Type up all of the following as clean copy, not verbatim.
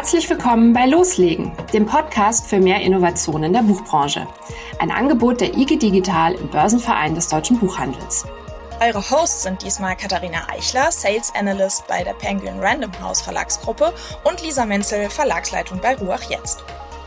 Herzlich willkommen bei Loslegen, dem Podcast für mehr Innovation in der Buchbranche. Ein Angebot der IG Digital im Börsenverein des deutschen Buchhandels. Eure Hosts sind diesmal Katharina Eichler, Sales Analyst bei der Penguin Random House Verlagsgruppe und Lisa Menzel, Verlagsleitung bei Ruach Jetzt.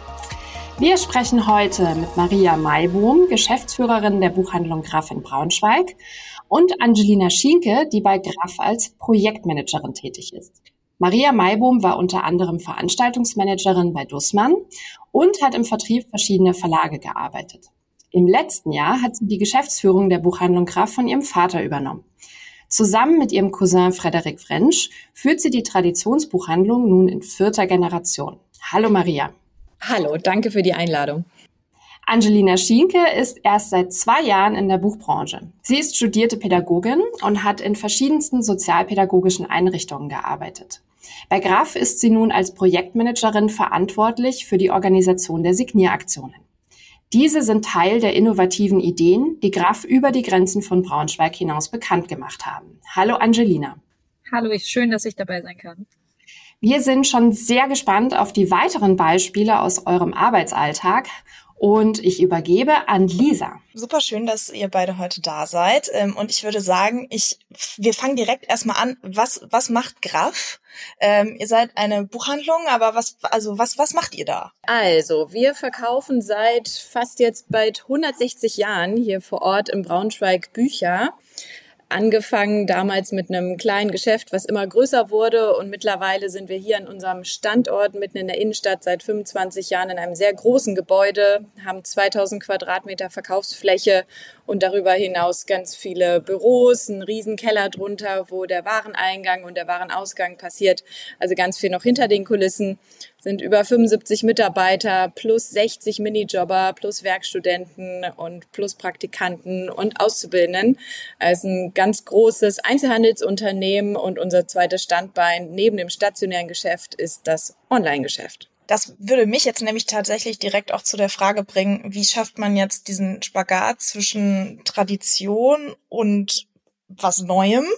Wir sprechen heute mit Maria Maibohm, Geschäftsführerin der Buchhandlung Graff in Braunschweig, und Angelina Schienke, die bei Graff als Projektmanagerin tätig ist. Maria Maibohm war unter anderem Veranstaltungsmanagerin bei Dussmann und hat im Vertrieb verschiedener Verlage gearbeitet. Im letzten Jahr hat sie die Geschäftsführung der Buchhandlung Graff von ihrem Vater übernommen. Zusammen mit ihrem Cousin Frederik Frensch führt sie die Traditionsbuchhandlung nun in 4. Generation. Hallo Maria. Hallo, danke für die Einladung. Angelina Schienke ist erst seit 2 Jahren in der Buchbranche. Sie ist studierte Pädagogin und hat in verschiedensten sozialpädagogischen Einrichtungen gearbeitet. Bei Graff ist sie nun als Projektmanagerin verantwortlich für die Organisation der Signieraktionen. Diese sind Teil der innovativen Ideen, die Graff über die Grenzen von Braunschweig hinaus bekannt gemacht haben. Hallo Angelina. Hallo, schön, dass ich dabei sein kann. Wir sind schon sehr gespannt auf die weiteren Beispiele aus eurem Arbeitsalltag. Und ich übergebe an Lisa. Super schön, dass ihr beide heute da seid. Und ich würde sagen, wir fangen direkt erstmal an. Was macht Graff? Ihr seid eine Buchhandlung, aber was macht ihr da? Also, wir verkaufen seit fast jetzt bald 160 Jahren hier vor Ort in Braunschweig Bücher. Angefangen damals mit einem kleinen Geschäft, was immer größer wurde, und mittlerweile sind wir hier an unserem Standort mitten in der Innenstadt seit 25 Jahren in einem sehr großen Gebäude, haben 2000 Quadratmeter Verkaufsfläche und darüber hinaus ganz viele Büros, einen riesen Keller drunter, wo der Wareneingang und der Warenausgang passiert, also ganz viel noch hinter den Kulissen. Sind über 75 Mitarbeiter plus 60 Minijobber plus Werkstudenten und plus Praktikanten und Auszubildenden. Also ein ganz großes Einzelhandelsunternehmen, und unser zweites Standbein neben dem stationären Geschäft ist das Online-Geschäft. Das würde mich jetzt nämlich tatsächlich direkt auch zu der Frage bringen, wie schafft man jetzt diesen Spagat zwischen Tradition und was Neuem?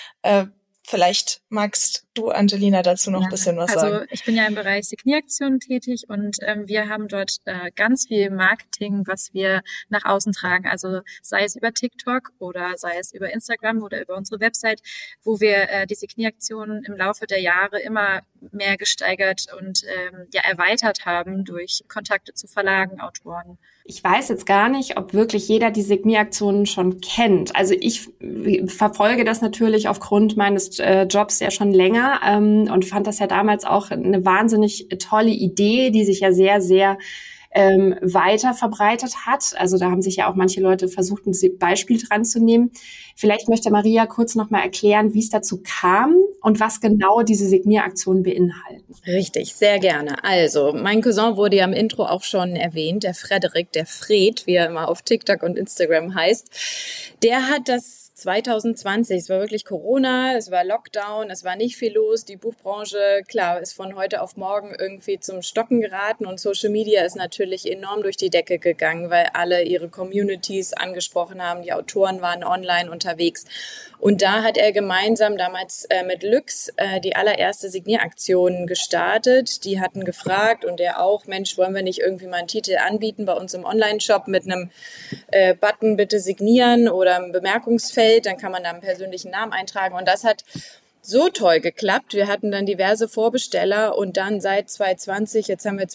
Vielleicht magst du, Angelina, dazu noch ein bisschen was sagen. Also ich bin ja im Bereich Signieraktionen tätig, und wir haben dort ganz viel Marketing, was wir nach außen tragen. Also sei es über TikTok oder sei es über Instagram oder über unsere Website, wo wir die Signieraktionen im Laufe der Jahre immer mehr gesteigert und erweitert haben durch Kontakte zu Verlagen, Autoren. Ich weiß jetzt gar nicht, ob wirklich jeder die Signieraktionen schon kennt. Also ich verfolge das natürlich aufgrund meines Jobs ja schon länger und fand das ja damals auch eine wahnsinnig tolle Idee, die sich ja sehr, sehr weiter verbreitet hat. Also da haben sich ja auch manche Leute versucht, ein Beispiel dran zu nehmen. Vielleicht möchte Maria kurz noch mal erklären, wie es dazu kam und was genau diese Signieraktionen beinhalten. Richtig, sehr gerne. Also, mein Cousin wurde ja im Intro auch schon erwähnt, der Frederik, der Fred, wie er immer auf TikTok und Instagram heißt. Der hat das 2020, es war wirklich Corona, es war Lockdown, es war nicht viel los. Die Buchbranche, klar, ist von heute auf morgen irgendwie zum Stocken geraten, und Social Media ist natürlich enorm durch die Decke gegangen, weil alle ihre Communities angesprochen haben. Die Autoren waren online unterwegs. Und da hat er gemeinsam damals mit Lux die allererste Signieraktion gestartet. Die hatten gefragt, und er auch, Mensch, wollen wir nicht irgendwie mal einen Titel anbieten bei uns im Online-Shop mit einem Button, bitte signieren, oder einem Bemerkungsfeld. Dann kann man da einen persönlichen Namen eintragen. Und das hat so toll geklappt. Wir hatten dann diverse Vorbesteller, und dann seit 2020, jetzt haben wir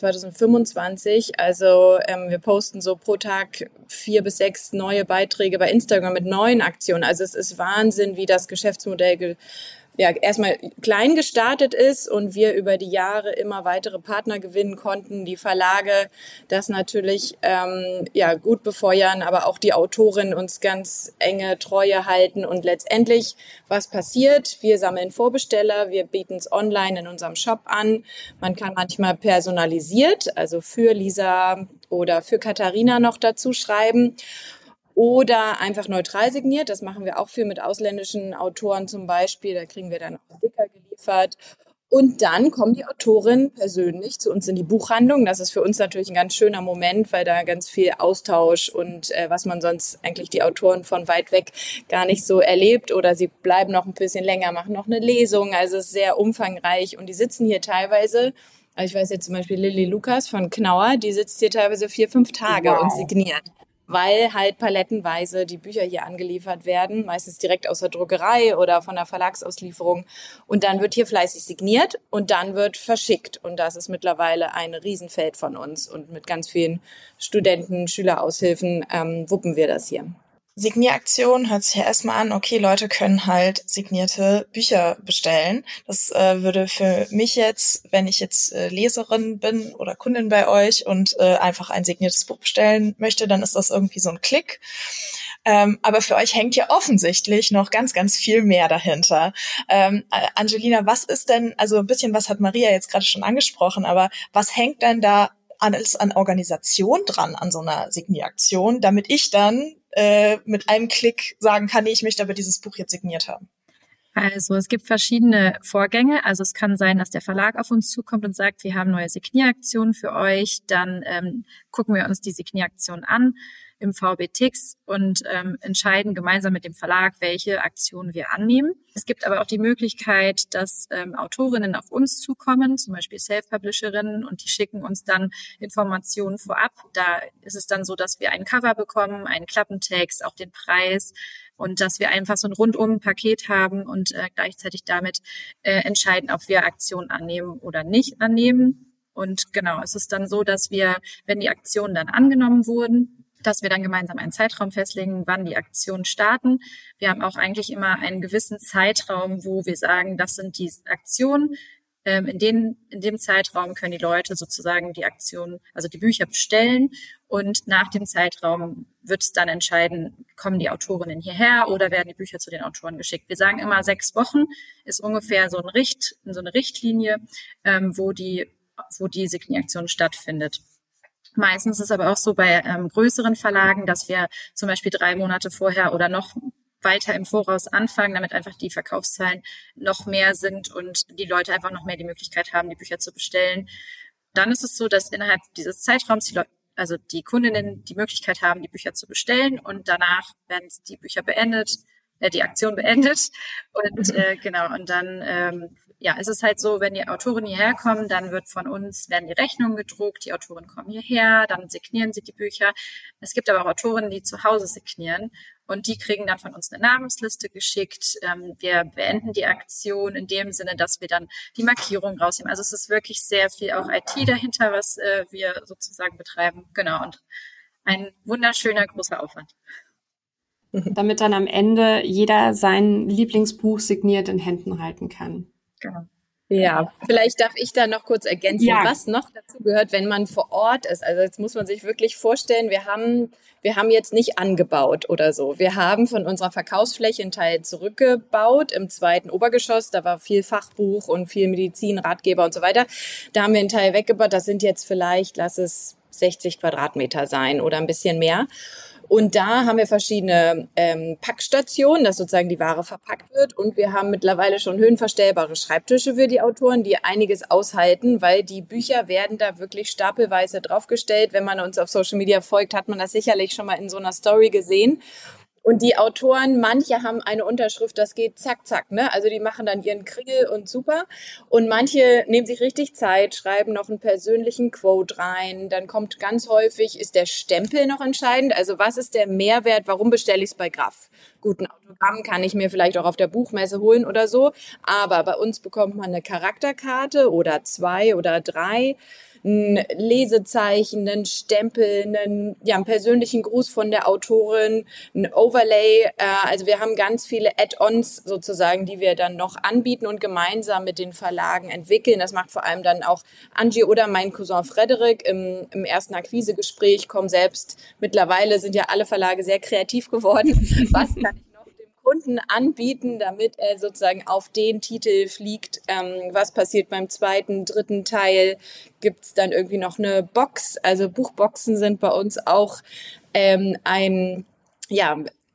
2025, also wir posten so pro Tag 4 bis 6 neue Beiträge bei Instagram mit neuen Aktionen. Also es ist Wahnsinn, wie das Geschäftsmodell erstmal klein gestartet ist und wir über die Jahre immer weitere Partner gewinnen konnten, die Verlage das natürlich gut befeuern, aber auch die Autorinnen uns ganz enge Treue halten. Und letztendlich, was passiert? Wir sammeln Vorbesteller, wir bieten es online in unserem Shop an. Man kann manchmal personalisiert, also für Lisa oder für Katharina noch dazu schreiben. Oder einfach neutral signiert. Das machen wir auch viel mit ausländischen Autoren zum Beispiel. Da kriegen wir dann auch Sticker geliefert. Und dann kommen die Autorinnen persönlich zu uns in die Buchhandlung. Das ist für uns natürlich ein ganz schöner Moment, weil da ganz viel Austausch und was man sonst eigentlich die Autoren von weit weg gar nicht so erlebt. Oder sie bleiben noch ein bisschen länger, machen noch eine Lesung. Also es ist sehr umfangreich. Und die sitzen hier teilweise Also ich weiß jetzt zum Beispiel Lilly Lukas von Knauer, die sitzt hier teilweise 4-5 Tage und signiert, weil halt palettenweise die Bücher hier angeliefert werden, meistens direkt aus der Druckerei oder von der Verlagsauslieferung. Und dann wird hier fleißig signiert und dann wird verschickt. Und das ist mittlerweile ein Riesenfeld von uns. Und mit ganz vielen Studenten, Schüleraushilfen wuppen wir das hier. Signieraktion hört sich ja erstmal an, okay, Leute können halt signierte Bücher bestellen. Das würde für mich jetzt, wenn ich jetzt Leserin bin oder Kundin bei euch und einfach ein signiertes Buch bestellen möchte, dann ist das irgendwie so ein Klick. Aber für euch hängt ja offensichtlich noch ganz, ganz viel mehr dahinter. Angelina, was ist denn, also ein bisschen was hat Maria jetzt gerade schon angesprochen, aber was hängt denn da alles an Organisation dran an so einer Signieraktion, damit ich dann mit einem Klick sagen kann, nee, ich möchte aber dieses Buch jetzt signiert haben? Also es gibt verschiedene Vorgänge. Also es kann sein, dass der Verlag auf uns zukommt und sagt, wir haben neue Signieraktionen für euch. Dann gucken wir uns die Signieraktion an im VB-Tix und entscheiden gemeinsam mit dem Verlag, welche Aktionen wir annehmen. Es gibt aber auch die Möglichkeit, dass Autorinnen auf uns zukommen, zum Beispiel Self-Publisherinnen, und die schicken uns dann Informationen vorab. Da ist es dann so, dass wir ein Cover bekommen, einen Klappentext, auch den Preis, und dass wir einfach so ein Rundum-Paket haben und gleichzeitig damit entscheiden, ob wir Aktionen annehmen oder nicht annehmen. Und genau, es ist dann so, dass wir, wenn die Aktionen dann angenommen wurden, dass wir dann gemeinsam einen Zeitraum festlegen, wann die Aktionen starten. Wir haben auch eigentlich immer einen gewissen Zeitraum, wo wir sagen, das sind die Aktionen. In dem Zeitraum können die Leute sozusagen die Aktionen, also die Bücher bestellen. Und nach dem Zeitraum wird es dann entscheiden, kommen die Autorinnen hierher oder werden die Bücher zu den Autoren geschickt. Wir sagen immer 6 Wochen ist ungefähr so eine Richtlinie, wo die Signieraktion stattfindet. Meistens ist es aber auch so bei größeren Verlagen, dass wir zum Beispiel 3 Monate vorher oder noch weiter im Voraus anfangen, damit einfach die Verkaufszahlen noch mehr sind und die Leute einfach noch mehr die Möglichkeit haben, die Bücher zu bestellen. Dann ist es so, dass innerhalb dieses Zeitraums die Kundinnen die Möglichkeit haben, die Bücher zu bestellen, und danach werden die Bücher beendet, die Aktion beendet. Und genau, und dann ist es halt so, wenn die Autorinnen hierher kommen, dann werden die Rechnungen gedruckt, die Autoren kommen hierher, dann signieren sie die Bücher. Es gibt aber auch Autorinnen, die zu Hause signieren, und die kriegen dann von uns eine Namensliste geschickt. Wir beenden die Aktion in dem Sinne, dass wir dann die Markierung rausnehmen. Also es ist wirklich sehr viel auch IT dahinter, was wir sozusagen betreiben. Genau, und ein wunderschöner großer Aufwand. Damit dann am Ende jeder sein Lieblingsbuch signiert in Händen halten kann. Genau. Ja, vielleicht darf ich da noch kurz ergänzen, was noch dazu gehört, wenn man vor Ort ist. Also jetzt muss man sich wirklich vorstellen, wir haben jetzt nicht angebaut oder so. Wir haben von unserer Verkaufsfläche einen Teil zurückgebaut im 2. Obergeschoss. Da war viel Fachbuch und viel Medizin, Ratgeber und so weiter. Da haben wir einen Teil weggebaut. Das sind jetzt vielleicht, lass es 60 Quadratmeter sein oder ein bisschen mehr. Und da haben wir verschiedene Packstationen, dass sozusagen die Ware verpackt wird. Und wir haben mittlerweile schon höhenverstellbare Schreibtische für die Autoren, die einiges aushalten, weil die Bücher werden da wirklich stapelweise draufgestellt. Wenn man uns auf Social Media folgt, hat man das sicherlich schon mal in so einer Story gesehen. Und die Autoren, manche haben eine Unterschrift, das geht zack, zack, ne? Also die machen dann ihren Kringel und super. Und manche nehmen sich richtig Zeit, schreiben noch einen persönlichen Quote rein. Dann kommt ganz häufig, ist der Stempel noch entscheidend? Also was ist der Mehrwert? Warum bestelle ich es bei Graf? Gut, ein Autogramm kann ich mir vielleicht auch auf der Buchmesse holen oder so. Aber bei uns bekommt man eine Charakterkarte oder 2 oder 3. Ein Lesezeichen, einen Stempel, einen persönlichen Gruß von der Autorin, ein Overlay. Also wir haben ganz viele Add-ons sozusagen, die wir dann noch anbieten und gemeinsam mit den Verlagen entwickeln. Das macht vor allem dann auch Angie oder mein Cousin Frederik im ersten Akquisegespräch. Mittlerweile sind ja alle Verlage sehr kreativ geworden. Was kann ich Kunden anbieten, damit er sozusagen auf den Titel fliegt. Was passiert beim 2., 3. Teil? Gibt es dann irgendwie noch eine Box? Also Buchboxen sind bei uns auch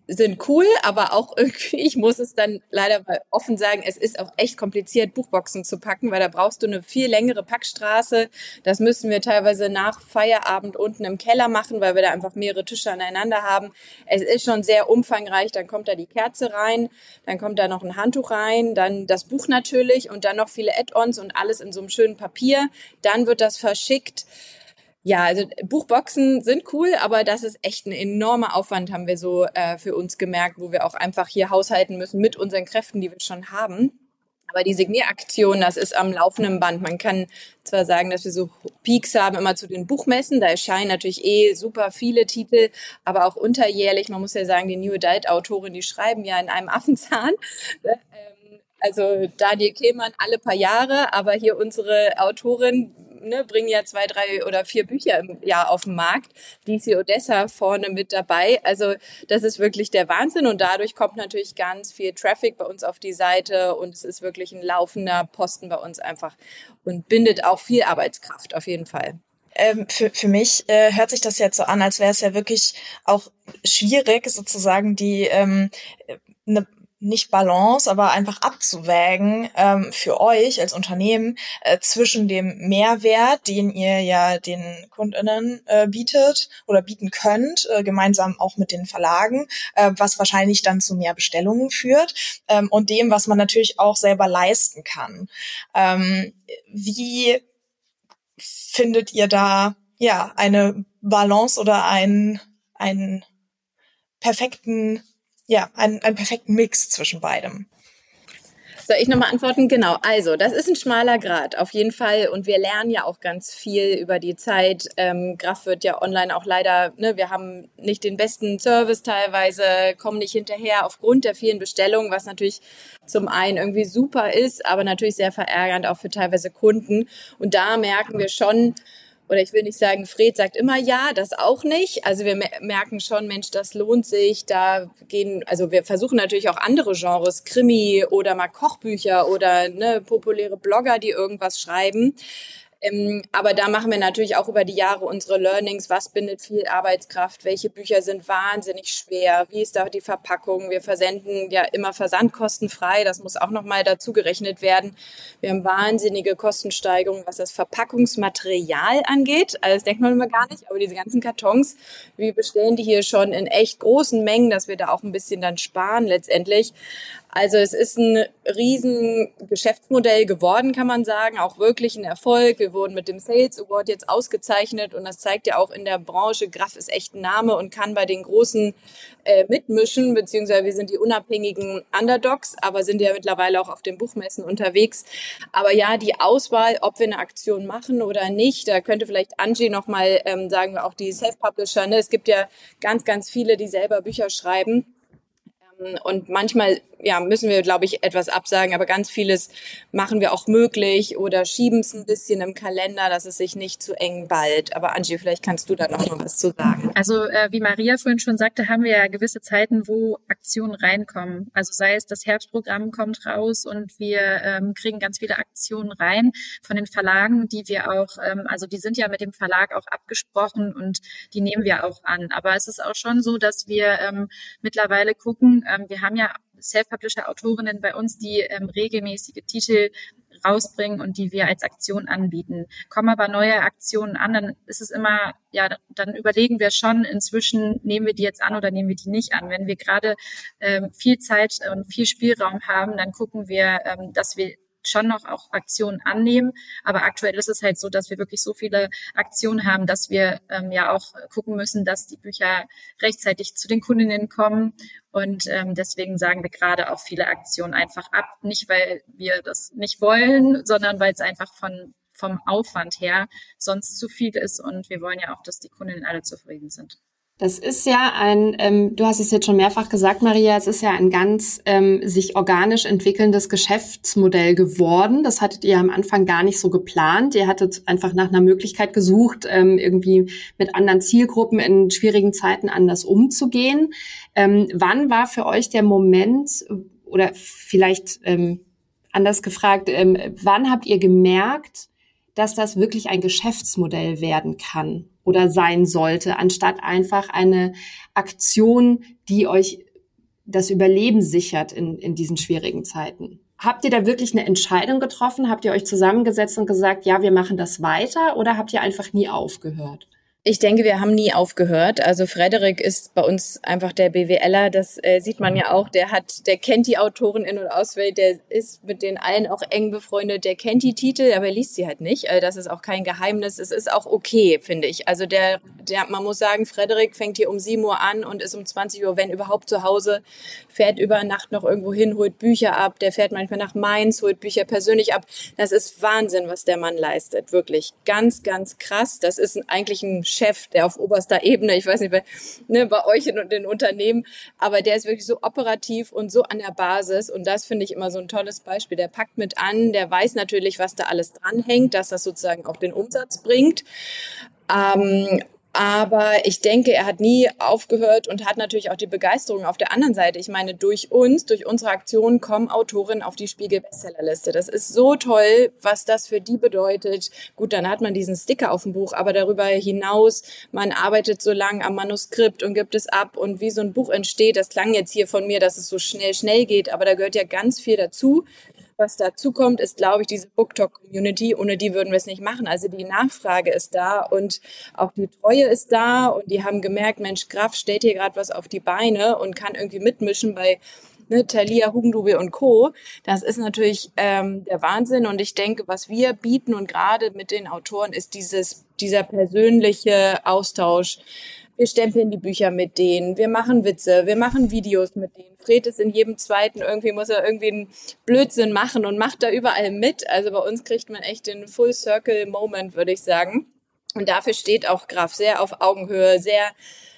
sind cool, aber auch irgendwie, ich muss es dann leider mal offen sagen, es ist auch echt kompliziert, Buchboxen zu packen, weil da brauchst du eine viel längere Packstraße. Das müssen wir teilweise nach Feierabend unten im Keller machen, weil wir da einfach mehrere Tische aneinander haben. Es ist schon sehr umfangreich. Dann kommt da die Kerze rein, dann kommt da noch ein Handtuch rein, dann das Buch natürlich und dann noch viele Add-ons und alles in so einem schönen Papier. Dann wird das verschickt. Ja, also Buchboxen sind cool, aber das ist echt ein enormer Aufwand, haben wir so für uns gemerkt, wo wir auch einfach hier haushalten müssen mit unseren Kräften, die wir schon haben. Aber die Signieraktion, das ist am laufenden Band. Man kann zwar sagen, dass wir so Peaks haben immer zu den Buchmessen, da erscheinen natürlich super viele Titel, aber auch unterjährlich. Man muss ja sagen, die New Adult Autoren, die schreiben ja in einem Affenzahn. Also Daniel Kehlmann alle paar Jahre, aber hier unsere Autorin bringen ja 2, 3 oder 4 Bücher im Jahr auf den Markt. DC Odessa vorne mit dabei. Also das ist wirklich der Wahnsinn und dadurch kommt natürlich ganz viel Traffic bei uns auf die Seite und es ist wirklich ein laufender Posten bei uns einfach und bindet auch viel Arbeitskraft auf jeden Fall. Für mich hört sich das jetzt so an, als wäre es ja wirklich auch schwierig, sozusagen die nicht Balance, aber einfach abzuwägen für euch als Unternehmen zwischen dem Mehrwert, den ihr ja den KundInnen bietet oder bieten könnt, gemeinsam auch mit den Verlagen, was wahrscheinlich dann zu mehr Bestellungen führt, und dem, was man natürlich auch selber leisten kann. Wie findet ihr da eine Balance oder einen perfekten Mix zwischen beidem? Soll ich nochmal antworten? Genau, also das ist ein schmaler Grat, auf jeden Fall. Und wir lernen ja auch ganz viel über die Zeit. Graf wird ja online auch leider, wir haben nicht den besten Service teilweise, kommen nicht hinterher aufgrund der vielen Bestellungen, was natürlich zum einen irgendwie super ist, aber natürlich sehr verärgernd auch für teilweise Kunden. Und da merken wir schon, oder ich will nicht sagen, Fred sagt immer ja, das auch nicht. Also wir merken schon, Mensch, das lohnt sich. Also wir versuchen natürlich auch andere Genres, Krimi oder mal Kochbücher oder populäre Blogger, die irgendwas schreiben. Aber da machen wir natürlich auch über die Jahre unsere Learnings. Was bindet viel Arbeitskraft? Welche Bücher sind wahnsinnig schwer? Wie ist da die Verpackung? Wir versenden ja immer versandkostenfrei. Das muss auch nochmal dazu gerechnet werden. Wir haben wahnsinnige Kostensteigerungen, was das Verpackungsmaterial angeht. Also das denkt man immer gar nicht. Aber diese ganzen Kartons, wir bestellen die hier schon in echt großen Mengen, dass wir da auch ein bisschen dann sparen letztendlich. Also es ist ein riesen Geschäftsmodell geworden, kann man sagen, auch wirklich ein Erfolg. Wir wurden mit dem Sales Award jetzt ausgezeichnet und das zeigt ja auch in der Branche, Graf ist echt ein Name und kann bei den Großen mitmischen, beziehungsweise wir sind die unabhängigen Underdogs, aber sind ja mittlerweile auch auf den Buchmessen unterwegs. Aber ja, die Auswahl, ob wir eine Aktion machen oder nicht, da könnte vielleicht Angie nochmal sagen, auch die Self-Publisher, es gibt ja ganz, ganz viele, die selber Bücher schreiben. Und manchmal müssen wir, glaube ich, etwas absagen, aber ganz vieles machen wir auch möglich oder schieben es ein bisschen im Kalender, dass es sich nicht zu eng ballt. Aber Angie, vielleicht kannst du da noch mal was zu sagen. Also wie Maria vorhin schon sagte, haben wir ja gewisse Zeiten, wo Aktionen reinkommen. Also sei es das Herbstprogramm kommt raus und wir kriegen ganz viele Aktionen rein von den Verlagen, die wir auch, also die sind ja mit dem Verlag auch abgesprochen und die nehmen wir auch an. Aber es ist auch schon so, dass wir mittlerweile gucken, wir haben ja Self-Publisher-Autorinnen bei uns, die regelmäßige Titel rausbringen und die wir als Aktion anbieten. Kommen aber neue Aktionen an, dann ist es immer, dann überlegen wir schon inzwischen, nehmen wir die jetzt an oder nehmen wir die nicht an. Wenn wir gerade viel Zeit und viel Spielraum haben, dann gucken wir, dass wir schon noch auch Aktionen annehmen. Aber aktuell ist es halt so, dass wir wirklich so viele Aktionen haben, dass wir auch gucken müssen, dass die Bücher rechtzeitig zu den Kundinnen kommen. Und deswegen sagen wir gerade auch viele Aktionen einfach ab. Nicht, weil wir das nicht wollen, sondern weil es einfach vom Aufwand her sonst zu viel ist. Und wir wollen ja auch, dass die Kundinnen alle zufrieden sind. Das ist ja du hast es jetzt schon mehrfach gesagt, Maria, es ist ja ein ganz sich organisch entwickelndes Geschäftsmodell geworden. Das hattet ihr am Anfang gar nicht so geplant. Ihr hattet einfach nach einer Möglichkeit gesucht, irgendwie mit anderen Zielgruppen in schwierigen Zeiten anders umzugehen. Wann war für euch der Moment, oder vielleicht anders gefragt, wann habt ihr gemerkt, dass das wirklich ein Geschäftsmodell werden kann oder sein sollte, anstatt einfach eine Aktion, die euch das Überleben sichert in diesen schwierigen Zeiten. Habt ihr da wirklich eine Entscheidung getroffen? Habt ihr euch zusammengesetzt und gesagt, ja, wir machen das weiter, oder habt ihr einfach nie aufgehört? Ich denke, wir haben nie aufgehört. Also Frederik ist bei uns einfach der BWLer, das sieht man ja auch. Der kennt die Autoren in- und auswendig, der ist mit denen allen auch eng befreundet, der kennt die Titel, aber er liest sie halt nicht. Das ist auch kein Geheimnis. Es ist auch okay, finde ich. Also man muss sagen, Frederik fängt hier um 7 Uhr an und ist um 20 Uhr, wenn überhaupt, zu Hause, fährt über Nacht noch irgendwo hin, holt Bücher ab. Der fährt manchmal nach Mainz, holt Bücher persönlich ab. Das ist Wahnsinn, was der Mann leistet. Wirklich ganz, ganz krass. Das ist eigentlich ein Chef, der auf oberster Ebene, ich weiß nicht, bei euch in den Unternehmen, aber der ist wirklich so operativ und so an der Basis, und das finde ich immer so ein tolles Beispiel. Der packt mit an, der weiß natürlich, was da alles dranhängt, dass das sozusagen auch den Umsatz bringt. Aber ich denke, er hat nie aufgehört und hat natürlich auch die Begeisterung auf der anderen Seite. Ich meine, durch unsere Aktion kommen Autorinnen auf die Spiegel-Bestsellerliste. Das ist so toll, was das für die bedeutet. Gut, dann hat man diesen Sticker auf dem Buch, aber darüber hinaus, man arbeitet so lange am Manuskript und gibt es ab, und wie so ein Buch entsteht. Das klang jetzt hier von mir, dass es so schnell geht, aber da gehört ja ganz viel dazu. Was dazu kommt, ist, glaube ich, diese BookTok-Community. Ohne die würden wir es nicht machen. Also die Nachfrage ist da und auch die Treue ist da. Und die haben gemerkt, Mensch, Graf stellt hier gerade was auf die Beine und kann irgendwie mitmischen bei Thalia, Hugendubel und Co. Das ist natürlich der Wahnsinn. Und ich denke, was wir bieten und gerade mit den Autoren ist dieser persönliche Austausch. Wir stempeln die Bücher mit denen, wir machen Witze, wir machen Videos mit denen. Fred ist in jedem zweiten, muss er irgendwie einen Blödsinn machen und macht da überall mit. Also bei uns kriegt man echt den Full-Circle-Moment, würde ich sagen. Und dafür steht auch Graf sehr auf Augenhöhe, sehr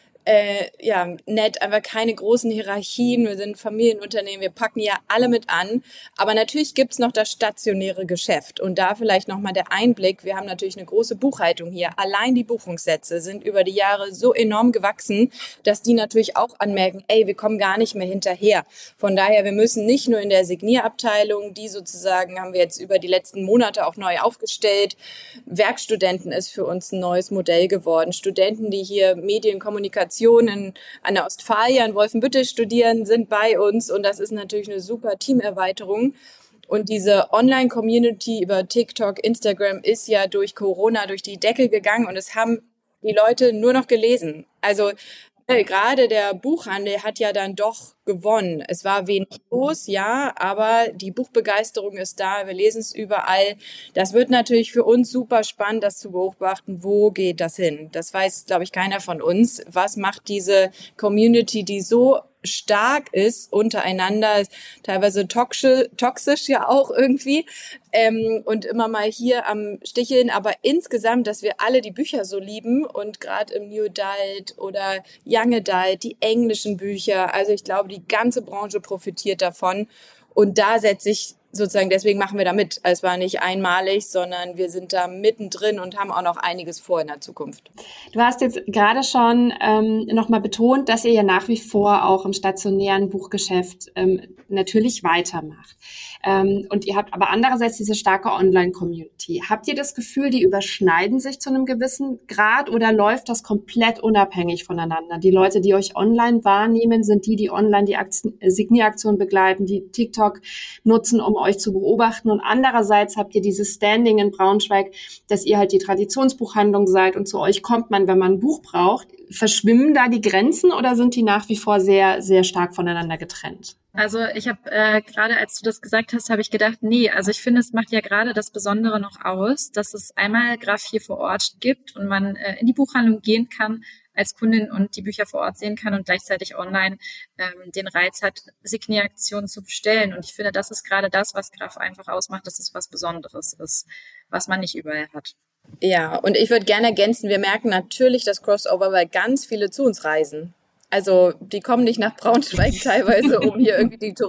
nett, einfach keine großen Hierarchien. Wir sind ein Familienunternehmen, wir packen ja alle mit an. Aber natürlich gibt's noch das stationäre Geschäft. Und da vielleicht nochmal der Einblick. Wir haben natürlich eine große Buchhaltung hier. Allein die Buchungssätze sind über die Jahre so enorm gewachsen, dass die natürlich auch anmerken, wir kommen gar nicht mehr hinterher. Von daher, wir müssen nicht nur in der Signierabteilung, die sozusagen haben wir jetzt über die letzten Monate auch neu aufgestellt. Werkstudenten ist für uns ein neues Modell geworden. Studenten, die hier Medienkommunikation an der Ostfalia in Wolfenbüttel studieren, sind bei uns, und das ist natürlich eine super Teamerweiterung. Und diese Online-Community über TikTok, Instagram ist ja durch Corona durch die Decke gegangen, und es haben die Leute nur noch gelesen. Also gerade der Buchhandel hat ja dann doch gewonnen. Es war wenig los, ja, aber die Buchbegeisterung ist da. Wir lesen es überall. Das wird natürlich für uns super spannend, das zu beobachten. Wo geht das hin? Das weiß, glaube ich, keiner von uns. Was macht diese Community, die so stark ist untereinander, teilweise toxisch ja auch irgendwie, und immer mal hier am Sticheln, aber insgesamt, dass wir alle die Bücher so lieben, und gerade im New Adult oder Young Adult, die englischen Bücher, also ich glaube, die ganze Branche profitiert davon, und da setze ich sozusagen, deswegen machen wir da mit. Es war nicht einmalig, sondern wir sind da mittendrin und haben auch noch einiges vor in der Zukunft. Du hast jetzt gerade schon nochmal betont, dass ihr ja nach wie vor auch im stationären Buchgeschäft natürlich weitermacht. Und ihr habt aber andererseits diese starke Online-Community. Habt ihr das Gefühl, die überschneiden sich zu einem gewissen Grad, oder läuft das komplett unabhängig voneinander? Die Leute, die euch online wahrnehmen, sind die online die Signieraktion begleiten, die TikTok nutzen, um euch zu beobachten. Und andererseits habt ihr dieses Standing in Braunschweig, dass ihr halt die Traditionsbuchhandlung seid und zu euch kommt man, wenn man ein Buch braucht. Verschwimmen da die Grenzen, oder sind die nach wie vor sehr, sehr stark voneinander getrennt? Also ich habe gerade, als du das gesagt hast, habe ich gedacht, nee, also ich finde, es macht ja gerade das Besondere noch aus, dass es einmal Graf hier vor Ort gibt und man in die Buchhandlung gehen kann als Kundin und die Bücher vor Ort sehen kann und gleichzeitig online den Reiz hat, Signieraktionen zu bestellen. Und ich finde, das ist gerade das, was Graf einfach ausmacht, dass es was Besonderes ist, was man nicht überall hat. Ja, und ich würde gerne ergänzen, wir merken natürlich das Crossover, weil ganz viele zu uns reisen. Also die kommen nicht nach Braunschweig teilweise, um hier irgendwie die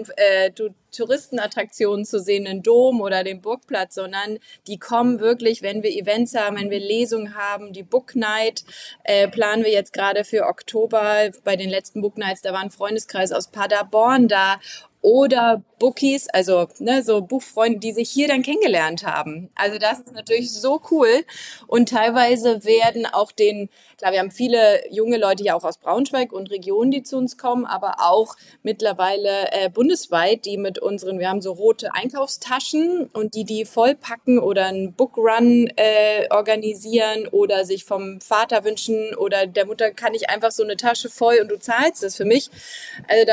Touristenattraktionen zu sehen, den Dom oder den Burgplatz, sondern die kommen wirklich, wenn wir Events haben, wenn wir Lesungen haben. Die Book Night planen wir jetzt gerade für Oktober. Bei den letzten Book Nights, da war ein Freundeskreis aus Paderborn da. oder Bookies, also so Buchfreunde, die sich hier dann kennengelernt haben. Also das ist natürlich so cool. Und teilweise werden auch klar, wir haben viele junge Leute ja auch aus Braunschweig und Regionen, die zu uns kommen, aber auch mittlerweile bundesweit, die mit wir haben so rote Einkaufstaschen und die vollpacken oder einen Bookrun organisieren oder sich vom Vater wünschen oder der Mutter, kann ich einfach so eine Tasche voll und du zahlst das für mich. Also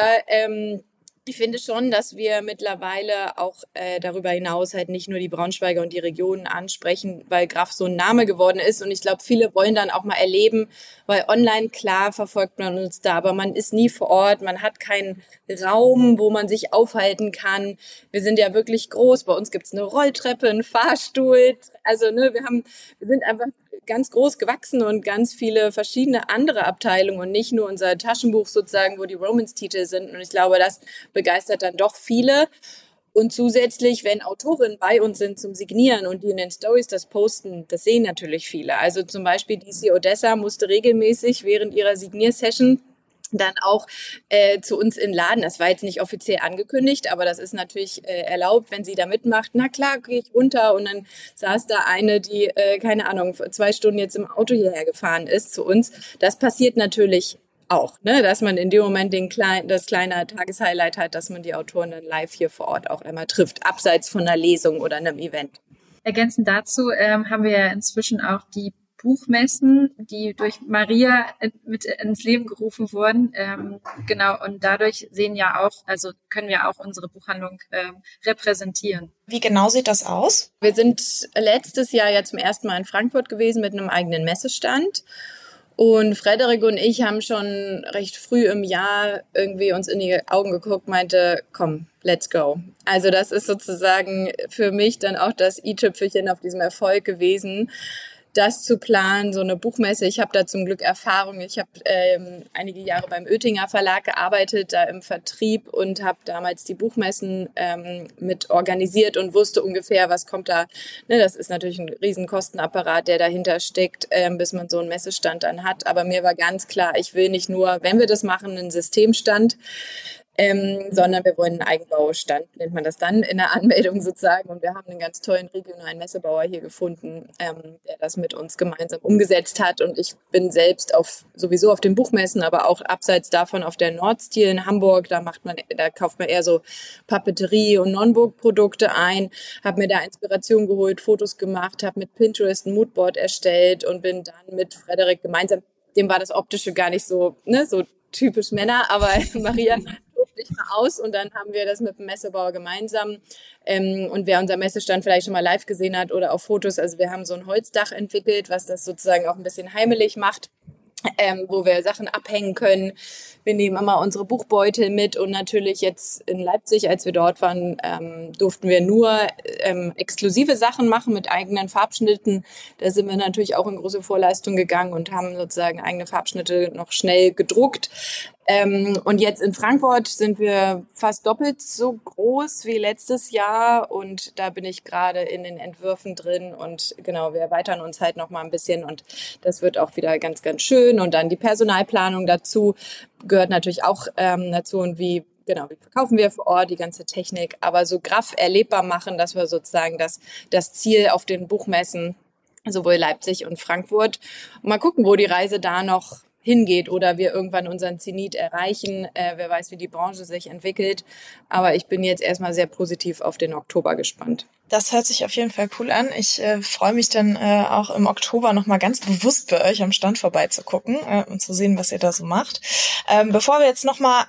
ich finde schon, dass wir mittlerweile auch darüber hinaus halt nicht nur die Braunschweiger und die Regionen ansprechen, weil Graf so ein Name geworden ist. Und ich glaube, viele wollen dann auch mal erleben, weil online, klar, verfolgt man uns da, aber man ist nie vor Ort, man hat keinen Raum, wo man sich aufhalten kann. Wir sind ja wirklich groß, bei uns gibt's eine Rolltreppe, einen Fahrstuhl. Also wir sind einfach ganz groß gewachsen und ganz viele verschiedene andere Abteilungen und nicht nur unser Taschenbuch sozusagen, wo die Romance-Titel sind. Und ich glaube, das begeistert dann doch viele. Und zusätzlich, wenn Autorinnen bei uns sind zum Signieren und die in den Stories das posten, das sehen natürlich viele. Also zum Beispiel DC Odessa musste regelmäßig während ihrer Signiersession dann auch zu uns in den Laden. Das war jetzt nicht offiziell angekündigt, aber das ist natürlich erlaubt, wenn sie da mitmacht. Na klar, gehe ich runter. Und dann saß da eine, die, keine Ahnung, 2 Stunden jetzt im Auto hierher gefahren ist zu uns. Das passiert natürlich auch, dass man in dem Moment das kleine Tageshighlight hat, dass man die Autoren dann live hier vor Ort auch einmal trifft, abseits von einer Lesung oder einem Event. Ergänzend dazu haben wir ja inzwischen auch die Buchmessen, die durch Maria mit ins Leben gerufen wurden. Genau, und dadurch können wir auch unsere Buchhandlung repräsentieren. Wie genau sieht das aus? Wir sind letztes Jahr ja zum ersten Mal in Frankfurt gewesen mit einem eigenen Messestand. Und Frederik und ich haben schon recht früh im Jahr irgendwie uns in die Augen geguckt, meinte, komm, let's go. Also das ist sozusagen für mich dann auch das i-Tüpfelchen auf diesem Erfolg gewesen, das zu planen, so eine Buchmesse. Ich habe da zum Glück Erfahrung. Ich habe einige Jahre beim Oettinger Verlag gearbeitet, da im Vertrieb und habe damals die Buchmessen mit organisiert und wusste ungefähr, was kommt da. Das ist natürlich ein riesen Kostenapparat, der dahinter steckt, bis man so einen Messestand dann hat. Aber mir war ganz klar, ich will nicht nur, wenn wir das machen, einen Systemstand, sondern wir wollen einen Eigenbaustand, nennt man das dann in der Anmeldung sozusagen. Und wir haben einen ganz tollen regionalen Messebauer hier gefunden, der das mit uns gemeinsam umgesetzt hat. Und ich bin selbst sowieso auf den Buchmessen, aber auch abseits davon auf der Nordstil in Hamburg. Da kauft man eher so Papeterie- und Non-Book-Produkte ein. Habe mir da Inspiration geholt, Fotos gemacht, habe mit Pinterest ein Moodboard erstellt und bin dann mit Frederik gemeinsam, dem war das Optische gar nicht so typisch Männer, aber Maria ich mal aus und dann haben wir das mit dem Messebauer gemeinsam und wer unser Messestand vielleicht schon mal live gesehen hat oder auf Fotos, also wir haben so ein Holzdach entwickelt, was das sozusagen auch ein bisschen heimelig macht, wo wir Sachen abhängen können. Wir nehmen immer unsere Buchbeutel mit und natürlich jetzt in Leipzig, als wir dort waren, durften wir nur exklusive Sachen machen mit eigenen Farbschnitten. Da sind wir natürlich auch in große Vorleistung gegangen und haben sozusagen eigene Farbschnitte noch schnell gedruckt. Und jetzt in Frankfurt sind wir fast doppelt so groß wie letztes Jahr und da bin ich gerade in den Entwürfen drin und genau, wir erweitern uns halt noch mal ein bisschen und das wird auch wieder ganz, ganz schön und dann die Personalplanung dazu gehört natürlich auch dazu und wie verkaufen wir vor Ort, die ganze Technik, aber so Graf erlebbar machen, dass wir sozusagen das Ziel auf den Buchmessen, sowohl Leipzig und Frankfurt, mal gucken, wo die Reise da noch hingeht oder wir irgendwann unseren Zenit erreichen. Wer weiß, wie die Branche sich entwickelt. Aber ich bin jetzt erstmal sehr positiv auf den Oktober gespannt. Das hört sich auf jeden Fall cool an. Ich freue mich dann auch im Oktober nochmal ganz bewusst bei euch am Stand vorbeizugucken und zu sehen, was ihr da so macht. Bevor wir jetzt nochmal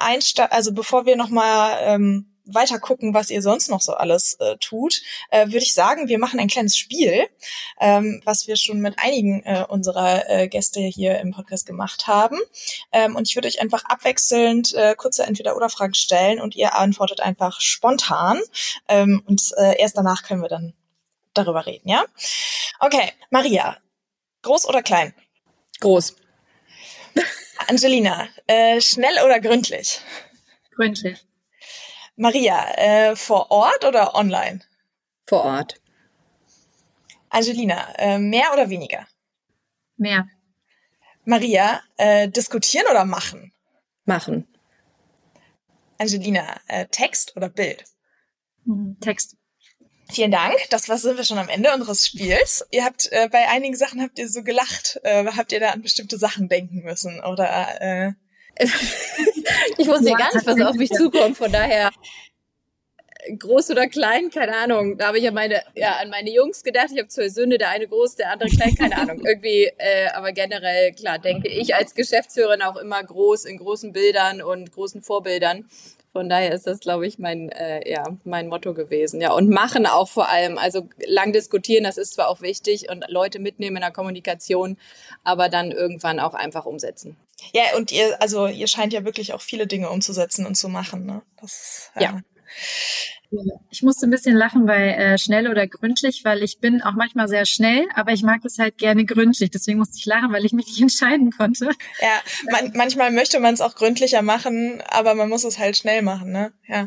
weiter gucken, was ihr sonst noch so alles tut, würde ich sagen, wir machen ein kleines Spiel, was wir schon mit einigen unserer Gäste hier im Podcast gemacht haben. Und ich würde euch einfach abwechselnd kurze Entweder-oder-Fragen stellen und ihr antwortet einfach spontan. Und erst danach können wir dann darüber reden, ja? Okay, Maria, groß oder klein? Groß. Angelina, schnell oder gründlich? Gründlich. Maria, vor Ort oder online? Vor Ort. Angelina, mehr oder weniger? Mehr. Maria, diskutieren oder machen? Machen. Angelina, Text oder Bild? Text. Vielen Dank. Sind wir schon am Ende unseres Spiels. Ihr habt bei einigen Sachen habt ihr so gelacht. Habt ihr da an bestimmte Sachen denken müssen? Oder ich wusste gar nicht, was auf mich zukommt. Von daher groß oder klein, keine Ahnung. Da habe ich an meine Jungs gedacht. Ich habe 2 Söhne, der eine groß, der andere klein, keine Ahnung. Irgendwie, aber generell, klar, denke ich als Geschäftsführerin auch immer groß, in großen Bildern und großen Vorbildern. Von daher ist das, glaube ich, mein Motto gewesen. Ja, und machen auch vor allem. Also lang diskutieren, das ist zwar auch wichtig und Leute mitnehmen in der Kommunikation, aber dann irgendwann auch einfach umsetzen. Ja, und ihr scheint ja wirklich auch viele Dinge umzusetzen und zu machen, ne? Ja. Ich musste ein bisschen lachen bei schnell oder gründlich, weil ich bin auch manchmal sehr schnell, aber ich mag es halt gerne gründlich. Deswegen musste ich lachen, weil ich mich nicht entscheiden konnte. Ja, manchmal möchte man es auch gründlicher machen, aber man muss es halt schnell machen, ne? Ja.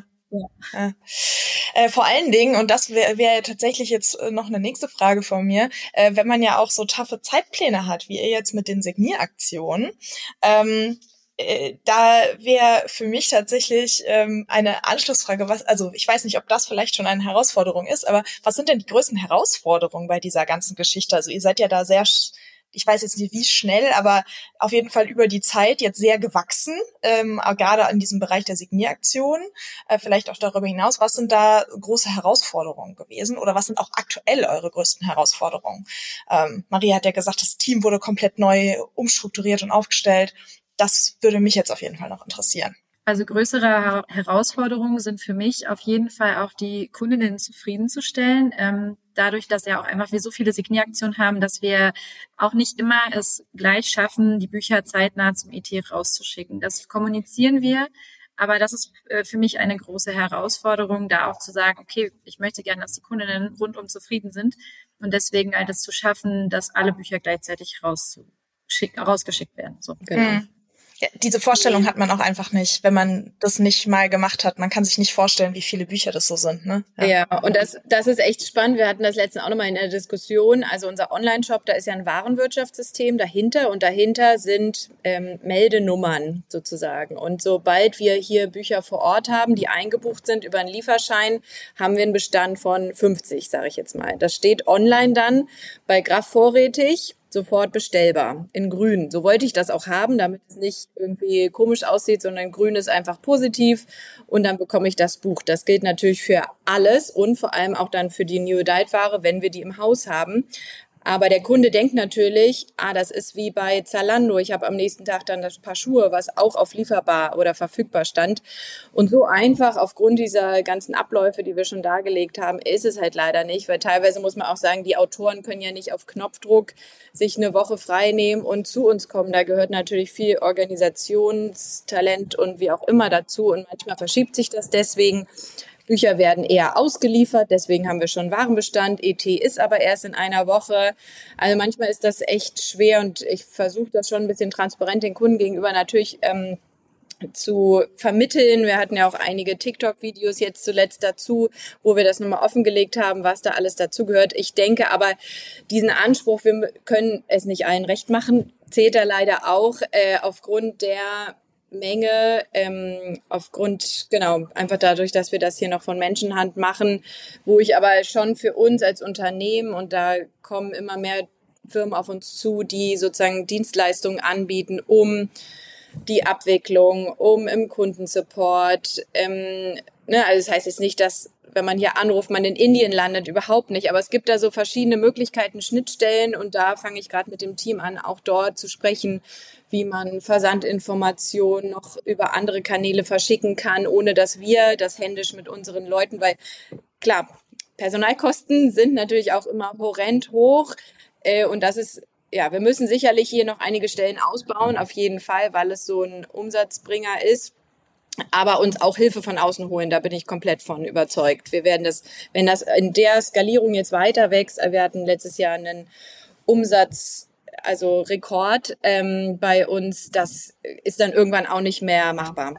Vor allen Dingen, und das wäre tatsächlich jetzt noch eine nächste Frage von mir, wenn man ja auch so taffe Zeitpläne hat, wie ihr jetzt mit den Signieraktionen, da wäre für mich tatsächlich eine Anschlussfrage, ich weiß nicht, ob das vielleicht schon eine Herausforderung ist, aber was sind denn die größten Herausforderungen bei dieser ganzen Geschichte? Also ihr seid ja da sehr, ich weiß jetzt nicht wie schnell, aber auf jeden Fall über die Zeit jetzt sehr gewachsen, gerade in diesem Bereich der Signieraktionen, vielleicht auch darüber hinaus. Was sind da große Herausforderungen gewesen oder was sind auch aktuell eure größten Herausforderungen? Maria hat ja gesagt, das Team wurde komplett neu umstrukturiert und aufgestellt. Das würde mich jetzt auf jeden Fall noch interessieren. Also größere Herausforderungen sind für mich auf jeden Fall auch die Kundinnen zufriedenzustellen. Dadurch, dass ja auch einfach wir so viele Signieraktionen haben, dass wir auch nicht immer es gleich schaffen, die Bücher zeitnah zum ET rauszuschicken. Das kommunizieren wir, aber das ist für mich eine große Herausforderung, da auch zu sagen, okay, ich möchte gerne, dass die Kundinnen rundum zufrieden sind und deswegen halt es zu schaffen, dass alle Bücher gleichzeitig rausgeschickt werden. So. Genau. Ja, diese Vorstellung hat man auch einfach nicht, wenn man das nicht mal gemacht hat. Man kann sich nicht vorstellen, wie viele Bücher das so sind, ne? Ja, und das ist echt spannend. Wir hatten das letztens auch nochmal in der Diskussion. Also unser Online-Shop, da ist ja ein Warenwirtschaftssystem dahinter und dahinter sind Meldenummern sozusagen. Und sobald wir hier Bücher vor Ort haben, die eingebucht sind über einen Lieferschein, haben wir einen Bestand von 50, sage ich jetzt mal. Das steht online dann bei Graf vorrätig, sofort bestellbar, in grün. So wollte ich das auch haben, damit es nicht irgendwie komisch aussieht, sondern grün ist einfach positiv und dann bekomme ich das Buch. Das gilt natürlich für alles und vor allem auch dann für die New Adult Ware, wenn wir die im Haus haben. Aber der Kunde denkt natürlich, das ist wie bei Zalando. Ich habe am nächsten Tag dann das Paar Schuhe, was auch auf lieferbar oder verfügbar stand. Und so einfach aufgrund dieser ganzen Abläufe, die wir schon dargelegt haben, ist es halt leider nicht. Weil teilweise muss man auch sagen, die Autoren können ja nicht auf Knopfdruck sich eine Woche frei nehmen und zu uns kommen. Da gehört natürlich viel Organisationstalent und wie auch immer dazu. Und manchmal verschiebt sich das deswegen. Bücher werden eher ausgeliefert, deswegen haben wir schon Warenbestand. ET ist aber erst in einer Woche. Also manchmal ist das echt schwer und ich versuche das schon ein bisschen transparent den Kunden gegenüber natürlich zu vermitteln. Wir hatten ja auch einige TikTok-Videos jetzt zuletzt dazu, wo wir das nochmal offengelegt haben, was da alles dazu gehört. Ich denke aber, diesen Anspruch, wir können es nicht allen recht machen, zählt er leider auch aufgrund der Menge, einfach dadurch, dass wir das hier noch von Menschenhand machen, wo ich aber schon für uns als Unternehmen, und da kommen immer mehr Firmen auf uns zu, die sozusagen Dienstleistungen anbieten, um die Abwicklung, um im Kundensupport, also das heißt jetzt nicht, dass wenn man hier anruft, man in Indien landet, überhaupt nicht. Aber es gibt da so verschiedene Möglichkeiten, Schnittstellen. Und da fange ich gerade mit dem Team an, auch dort zu sprechen, wie man Versandinformationen noch über andere Kanäle verschicken kann, ohne dass wir das händisch mit unseren Leuten, weil klar, Personalkosten sind natürlich auch immer horrend hoch. Und das ist, wir müssen sicherlich hier noch einige Stellen ausbauen, auf jeden Fall, weil es so ein Umsatzbringer ist. Aber uns auch Hilfe von außen holen, da bin ich komplett von überzeugt. Wir werden das, wenn das in der Skalierung jetzt weiter wächst, wir hatten letztes Jahr einen Umsatz also Rekord bei uns. Das ist dann irgendwann auch nicht mehr machbar.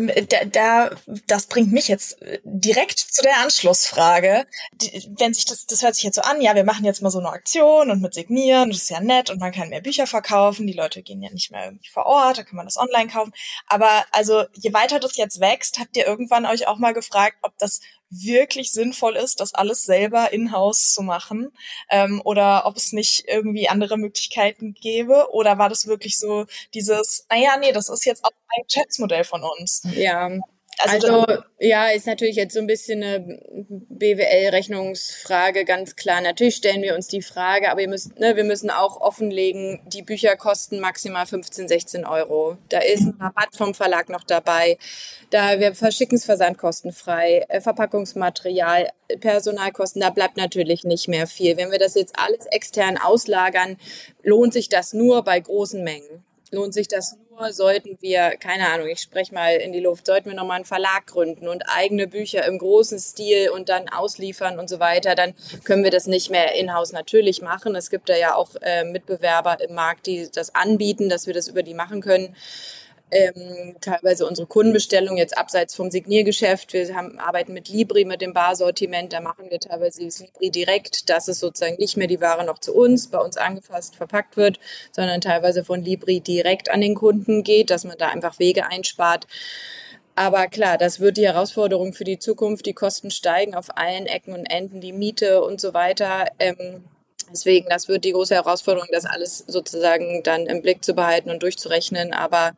Das bringt mich jetzt direkt zu der Anschlussfrage. Wenn sich das hört sich jetzt so an, ja, wir machen jetzt mal so eine Aktion und mit Signieren, das ist ja nett und man kann mehr Bücher verkaufen, die Leute gehen ja nicht mehr irgendwie vor Ort, da kann man das online kaufen. Aber also je weiter das jetzt wächst, habt ihr irgendwann euch auch mal gefragt, ob das wirklich sinnvoll ist, das alles selber in-house zu machen, oder ob es nicht irgendwie andere Möglichkeiten gäbe, oder war das wirklich so dieses, naja, nee, das ist jetzt auch ein Geschäftsmodell von uns? Ja, also ja, ist natürlich jetzt so ein bisschen eine BWL-Rechnungsfrage, ganz klar. Natürlich stellen wir uns die Frage, aber wir müssen auch offenlegen, die Bücher kosten maximal 15, 16 Euro. Da ist ein Rabatt vom Verlag noch dabei. Wir verschicken es versandkostenfrei, Verpackungsmaterial, Personalkosten, da bleibt natürlich nicht mehr viel. Wenn wir das jetzt alles extern auslagern, lohnt sich das nur bei großen Mengen. Lohnt sich das nur, sollten wir, keine Ahnung, ich spreche mal in die Luft, sollten wir nochmal einen Verlag gründen und eigene Bücher im großen Stil und dann ausliefern und so weiter, dann können wir das nicht mehr in-house natürlich machen. Es gibt da ja auch Mitbewerber im Markt, die das anbieten, dass wir das über die machen können. Teilweise unsere Kundenbestellung jetzt abseits vom Signiergeschäft. Wir arbeiten mit Libri, mit dem Barsortiment. Da machen wir teilweise das Libri direkt, dass es sozusagen nicht mehr die Ware noch zu uns, bei uns angefasst, verpackt wird, sondern teilweise von Libri direkt an den Kunden geht, dass man da einfach Wege einspart. Aber klar, das wird die Herausforderung für die Zukunft. Die Kosten steigen auf allen Ecken und Enden, die Miete und so weiter. Deswegen, das wird die große Herausforderung, das alles sozusagen dann im Blick zu behalten und durchzurechnen. Aber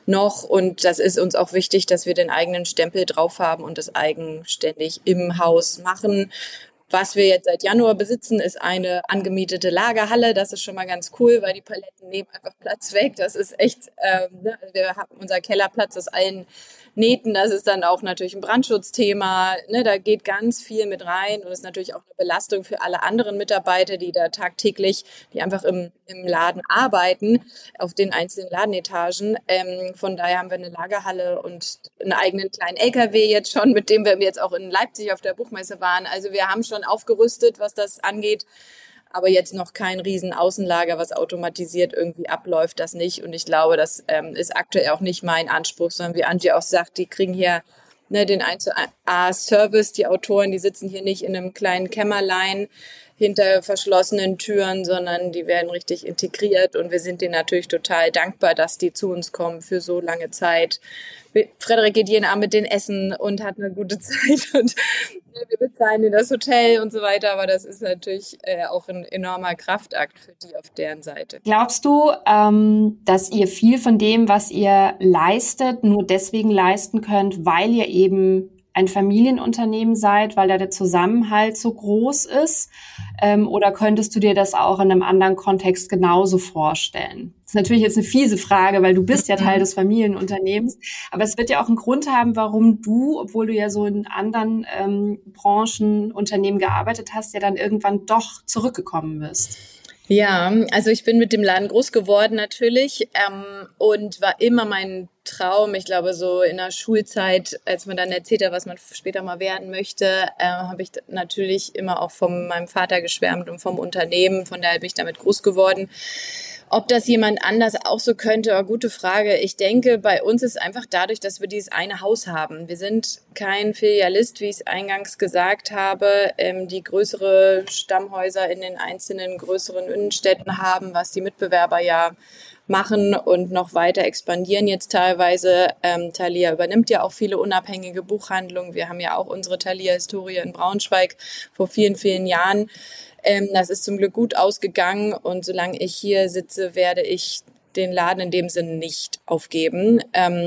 und das ist uns auch wichtig, dass wir den eigenen Stempel drauf haben und das eigenständig im Haus machen. Was wir jetzt seit Januar besitzen, ist eine angemietete Lagerhalle. Das ist schon mal ganz cool, weil die Paletten nehmen einfach Platz weg. Das ist echt, wir haben unser Kellerplatz aus allen Nähten. Das ist dann auch natürlich ein Brandschutzthema. Ne? Da geht ganz viel mit rein und ist natürlich auch eine Belastung für alle anderen Mitarbeiter, die da tagtäglich, die einfach im Laden arbeiten, auf den einzelnen Ladenetagen. Von daher haben wir eine Lagerhalle und einen eigenen kleinen LKW jetzt schon, mit dem wir jetzt auch in Leipzig auf der Buchmesse waren. Also wir haben schon aufgerüstet, was das angeht, aber jetzt noch kein riesen Außenlager, was automatisiert irgendwie abläuft, das nicht. Und ich glaube, das ist aktuell auch nicht mein Anspruch, sondern wie Angie auch sagt, die kriegen hier den 1:1-Service. Die Autoren, die sitzen hier nicht in einem kleinen Kämmerlein hinter verschlossenen Türen, sondern die werden richtig integriert und wir sind denen natürlich total dankbar, dass die zu uns kommen für so lange Zeit. Frederik geht jeden Abend mit denen essen und hat eine gute Zeit und wir bezahlen in das Hotel und so weiter, aber das ist natürlich auch ein enormer Kraftakt für die auf deren Seite. Glaubst du, dass ihr viel von dem, was ihr leistet, nur deswegen leisten könnt, weil ihr eben ein Familienunternehmen seid, weil da der Zusammenhalt so groß ist? Oder könntest du dir das auch in einem anderen Kontext genauso vorstellen? Das ist natürlich jetzt eine fiese Frage, weil du bist ja Teil des Familienunternehmens. Aber es wird ja auch einen Grund haben, warum du, obwohl du ja so in anderen Branchen, Unternehmen gearbeitet hast, ja dann irgendwann doch zurückgekommen bist. Ja, also ich bin mit dem Laden groß geworden natürlich und war immer mein Traum. Ich glaube, so in der Schulzeit, als man dann erzählt hat, was man später mal werden möchte, habe ich natürlich immer auch von meinem Vater geschwärmt und vom Unternehmen. Von daher bin ich damit groß geworden. Ob das jemand anders auch so könnte, gute Frage. Ich denke, bei uns ist einfach dadurch, dass wir dieses eine Haus haben. Wir sind kein Filialist, wie ich es eingangs gesagt habe, die größere Stammhäuser in den einzelnen größeren Innenstädten haben, was die Mitbewerber ja machen und noch weiter expandieren jetzt teilweise. Thalia übernimmt ja auch viele unabhängige Buchhandlungen. Wir haben ja auch unsere Thalia-Historie in Braunschweig vor vielen, vielen Jahren. Das ist zum Glück gut ausgegangen und solange ich hier sitze, werde ich den Laden in dem Sinne nicht aufgeben.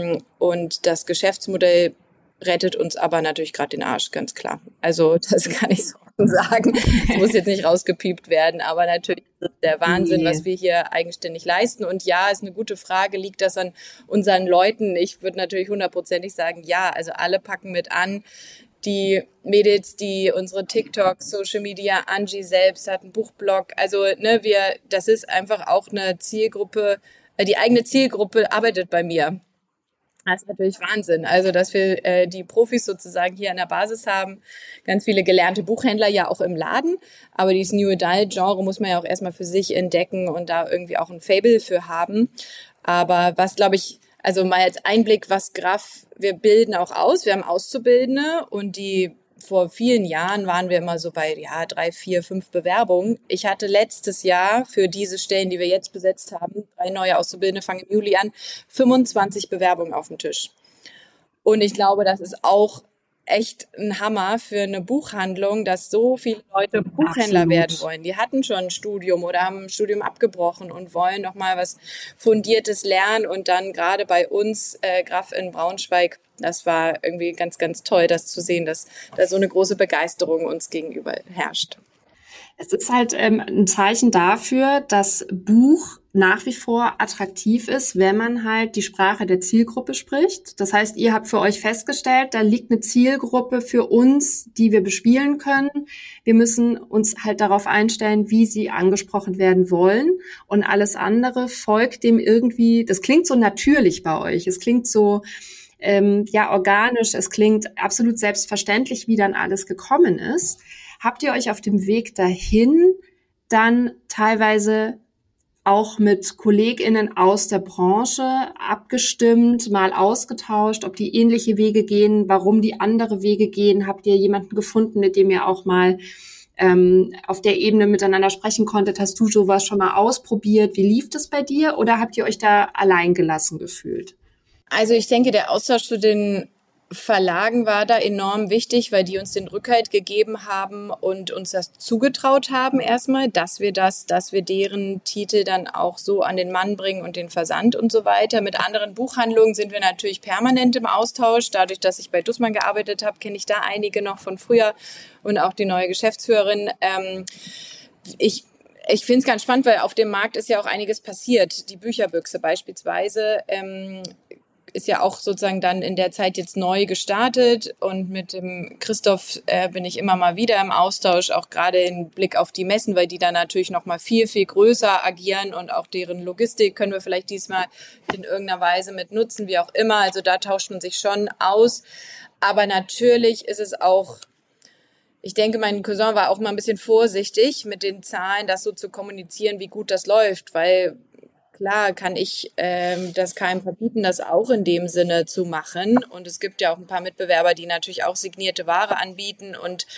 Und das Geschäftsmodell rettet uns aber natürlich gerade den Arsch, ganz klar. Also das kann ich so sagen. Es muss jetzt nicht rausgepiept werden, aber natürlich ist der Wahnsinn, was wir hier eigenständig leisten. Und ja, ist eine gute Frage, liegt das an unseren Leuten? Ich würde natürlich 100%ig sagen, ja, also alle packen mit an. Die Mädels, die unsere TikTok, Social Media, Angie selbst hat einen Buchblog. Also das ist einfach auch eine Zielgruppe, die eigene Zielgruppe arbeitet bei mir. Das ist natürlich Wahnsinn. Also, dass wir die Profis sozusagen hier an der Basis haben, ganz viele gelernte Buchhändler ja auch im Laden, aber dieses New Adult Genre muss man ja auch erstmal für sich entdecken und da irgendwie auch ein Faible für haben. Aber was, glaube ich, also mal als Einblick, was Graf, wir bilden auch aus, wir haben Auszubildende und die vor vielen Jahren waren wir immer so bei 3, 4, 5 Bewerbungen. Ich hatte letztes Jahr für diese Stellen, die wir jetzt besetzt haben, 3 neue Auszubildende fangen im Juli an, 25 Bewerbungen auf dem Tisch. Und ich glaube, das ist auch echt ein Hammer für eine Buchhandlung, dass so viele Leute Buchhändler Absolut. werden wollen. Die hatten schon ein Studium oder haben ein Studium abgebrochen und wollen noch mal was Fundiertes lernen. Und dann gerade bei uns, Graf in Braunschweig, das war irgendwie ganz, ganz toll, das zu sehen, dass da so eine große Begeisterung uns gegenüber herrscht. Es ist halt ein Zeichen dafür, dass Buch nach wie vor attraktiv ist, wenn man halt die Sprache der Zielgruppe spricht. Das heißt, ihr habt für euch festgestellt, da liegt eine Zielgruppe für uns, die wir bespielen können. Wir müssen uns halt darauf einstellen, wie sie angesprochen werden wollen. Und alles andere folgt dem irgendwie, das klingt so natürlich bei euch. Es klingt so organisch, es klingt absolut selbstverständlich, wie dann alles gekommen ist. Habt ihr euch auf dem Weg dahin dann teilweise auch mit KollegInnen aus der Branche abgestimmt, mal ausgetauscht, ob die ähnliche Wege gehen, warum die andere Wege gehen? Habt ihr jemanden gefunden, mit dem ihr auch mal auf der Ebene miteinander sprechen konntet? Hast du sowas schon mal ausprobiert? Wie lief das bei dir? Oder habt ihr euch da allein gelassen gefühlt? Also ich denke, der Austausch zu den Verlagen war da enorm wichtig, weil die uns den Rückhalt gegeben haben und uns das zugetraut haben erstmal, dass wir deren Titel dann auch so an den Mann bringen und den Versand und so weiter. Mit anderen Buchhandlungen sind wir natürlich permanent im Austausch. Dadurch, dass ich bei Dussmann gearbeitet habe, kenne ich da einige noch von früher und auch die neue Geschäftsführerin. Ich finde es ganz spannend, weil auf dem Markt ist ja auch einiges passiert. Die Bücherbüchse beispielsweise ist ja auch sozusagen dann in der Zeit jetzt neu gestartet und mit dem Christoph bin ich immer mal wieder im Austausch, auch gerade im Blick auf die Messen, weil die dann natürlich noch mal viel, viel größer agieren und auch deren Logistik können wir vielleicht diesmal in irgendeiner Weise mit nutzen, wie auch immer. Also da tauscht man sich schon aus. Aber natürlich ist es auch, ich denke, mein Cousin war auch mal ein bisschen vorsichtig mit den Zahlen, das so zu kommunizieren, wie gut das läuft, weil klar kann ich das keinem verbieten, das auch in dem Sinne zu machen. Und es gibt ja auch ein paar Mitbewerber, die natürlich auch signierte Ware anbieten. Und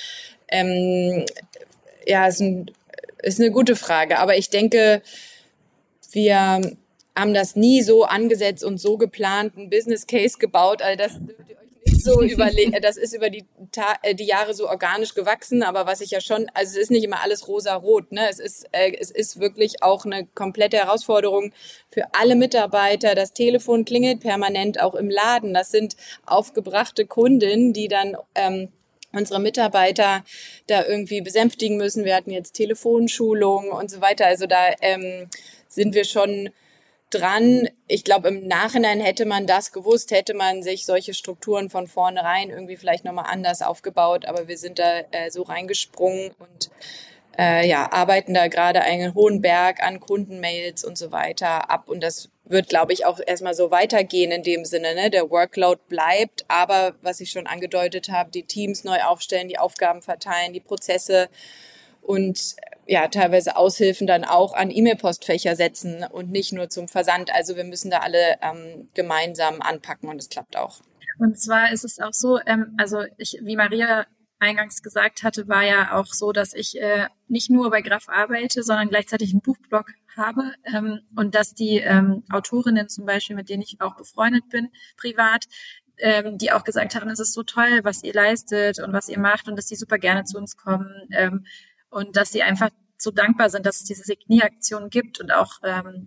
ist eine gute Frage. Aber ich denke, wir haben das nie so angesetzt und so geplant, einen Business Case gebaut. All das dürft ihr euch nicht so überlegen. Das ist über die Jahre so organisch gewachsen. Aber was ich ja schon, also es ist nicht immer alles rosa-rot, ne? Es ist wirklich auch eine komplette Herausforderung für alle Mitarbeiter. Das Telefon klingelt permanent auch im Laden. Das sind aufgebrachte Kunden, die dann unsere Mitarbeiter da irgendwie besänftigen müssen. Wir hatten jetzt Telefonschulungen und so weiter. Also da sind wir schon dran. Ich glaube, im Nachhinein hätte man das gewusst, hätte man sich solche Strukturen von vornherein irgendwie vielleicht nochmal anders aufgebaut. Aber wir sind da so reingesprungen und arbeiten da gerade einen hohen Berg an Kundenmails und so weiter ab. Und das wird, glaube ich, auch erstmal so weitergehen in dem Sinne, ne? Der Workload bleibt, aber was ich schon angedeutet habe, die Teams neu aufstellen, die Aufgaben verteilen, die Prozesse und teilweise Aushilfen dann auch an E-Mail-Postfächer setzen und nicht nur zum Versand. Also wir müssen da alle gemeinsam anpacken und es klappt auch. Und zwar ist es auch so, wie Maria eingangs gesagt hatte, war ja auch so, dass ich nicht nur bei Graf arbeite, sondern gleichzeitig einen Buchblog habe und dass die Autorinnen zum Beispiel, mit denen ich auch befreundet bin, privat, die auch gesagt haben, es ist so toll, was ihr leistet und was ihr macht und dass die super gerne zu uns kommen und dass sie einfach so dankbar sind, dass es diese Signieraktion gibt und auch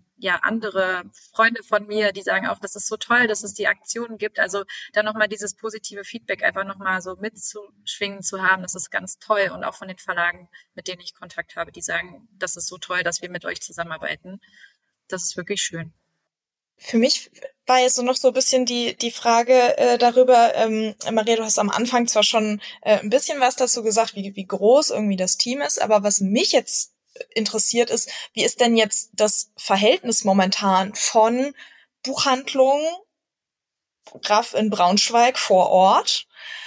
andere Freunde von mir, die sagen auch, das ist so toll, dass es die Aktionen gibt. Also da nochmal dieses positive Feedback einfach nochmal so mitzuschwingen zu haben, das ist ganz toll. Und auch von den Verlagen, mit denen ich Kontakt habe, die sagen, das ist so toll, dass wir mit euch zusammenarbeiten. Das ist wirklich schön. Für mich war jetzt so noch so ein bisschen die Frage darüber, Maria, du hast am Anfang zwar schon ein bisschen was dazu gesagt, wie groß irgendwie das Team ist, aber was mich jetzt interessiert ist, wie ist denn jetzt das Verhältnis momentan von Buchhandlungen Graff in Braunschweig vor Ort.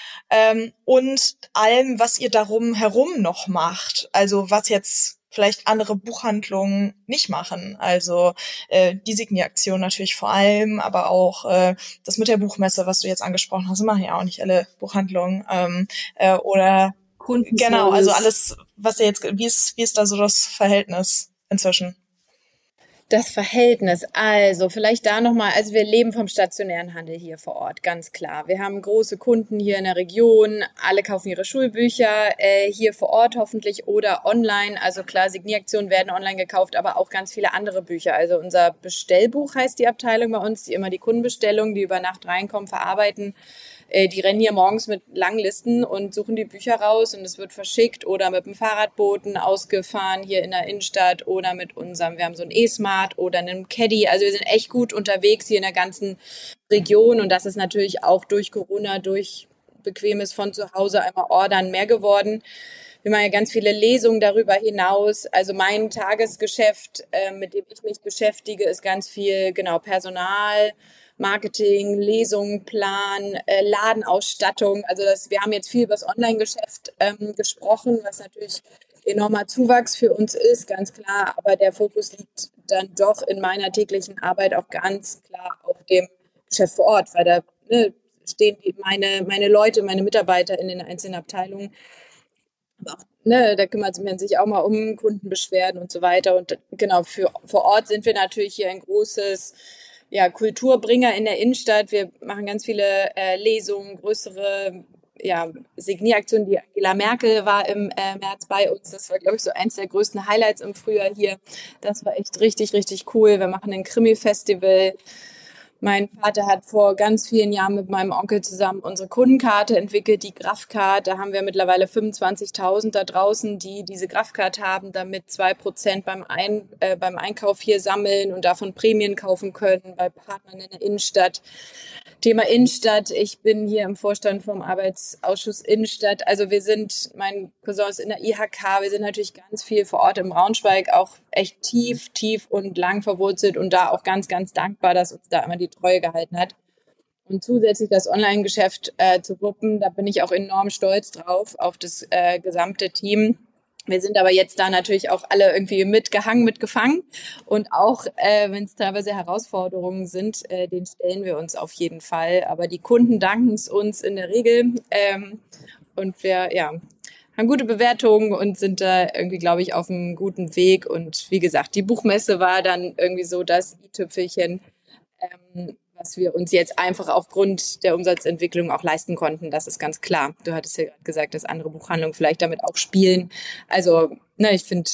Und allem, was ihr darum herum noch macht. Also was jetzt vielleicht andere Buchhandlungen nicht machen. Also die Signieraktion natürlich vor allem, aber auch das mit der Buchmesse, was du jetzt angesprochen hast, machen ja auch nicht alle Buchhandlungen. Oder Kundenservice. Genau, also alles, was ihr jetzt, wie ist da so das Verhältnis inzwischen? Das Verhältnis, also vielleicht da nochmal, also wir leben vom stationären Handel hier vor Ort, ganz klar. Wir haben große Kunden hier in der Region, alle kaufen ihre Schulbücher hier vor Ort hoffentlich oder online. Also klar, Signieraktionen werden online gekauft, aber auch ganz viele andere Bücher. Also unser Bestellbuch heißt die Abteilung bei uns, die immer die Kundenbestellungen, die über Nacht reinkommen, verarbeiten. Die rennen hier morgens mit langen Listen und suchen die Bücher raus und es wird verschickt oder mit dem Fahrradboten ausgefahren hier in der Innenstadt oder mit unserem, wir haben so ein E-Smart oder einem Caddy. Also wir sind echt gut unterwegs hier in der ganzen Region und das ist natürlich auch durch Corona, durch bequemes von zu Hause einmal ordern mehr geworden. Wir machen ja ganz viele Lesungen darüber hinaus. Also mein Tagesgeschäft, mit dem ich mich beschäftige, ist ganz viel, genau, Personal, Marketing, Lesungen, Plan, Ladenausstattung. Also wir haben jetzt viel über das Online-Geschäft gesprochen, was natürlich enormer Zuwachs für uns ist, ganz klar. Aber der Fokus liegt dann doch in meiner täglichen Arbeit auch ganz klar auf dem Geschäft vor Ort, weil da stehen meine Leute, meine Mitarbeiter in den einzelnen Abteilungen. Aber auch, da kümmert man sich auch mal um Kundenbeschwerden und so weiter. Und genau, vor Ort sind wir natürlich hier ein großes Kulturbringer in der Innenstadt. Wir machen ganz viele Lesungen, größere Signieraktionen. Die Angela Merkel war im März bei uns. Das war, glaube ich, so eins der größten Highlights im Frühjahr hier. Das war echt richtig, richtig cool. Wir machen ein Krimi-Festival. Mein Vater hat vor ganz vielen Jahren mit meinem Onkel zusammen unsere Kundenkarte entwickelt, die Graff-Card. Da haben wir mittlerweile 25.000 da draußen, die diese Graff-Card haben, damit 2% beim Einkauf hier sammeln und davon Prämien kaufen können bei Partnern in der Innenstadt. Thema Innenstadt. Ich bin hier im Vorstand vom Arbeitsausschuss Innenstadt. Also mein Cousin ist in der IHK. Wir sind natürlich ganz viel vor Ort im Braunschweig, auch echt tief und lang verwurzelt und da auch ganz, ganz dankbar, dass uns da immer die Treue gehalten hat. Und zusätzlich das Online-Geschäft zu wuppen, da bin ich auch enorm stolz drauf, auf das gesamte Team. Wir sind aber jetzt da natürlich auch alle irgendwie mitgefangen und auch, wenn es teilweise Herausforderungen sind, den stellen wir uns auf jeden Fall. Aber die Kunden danken es uns in der Regel und wir haben gute Bewertungen und sind da irgendwie, glaube ich, auf einem guten Weg. Und wie gesagt, die Buchmesse war dann irgendwie so das i-Tüpfelchen, was wir uns jetzt einfach aufgrund der Umsatzentwicklung auch leisten konnten. Das ist ganz klar. Du hattest ja gerade gesagt, dass andere Buchhandlungen vielleicht damit auch spielen. Also, ich finde,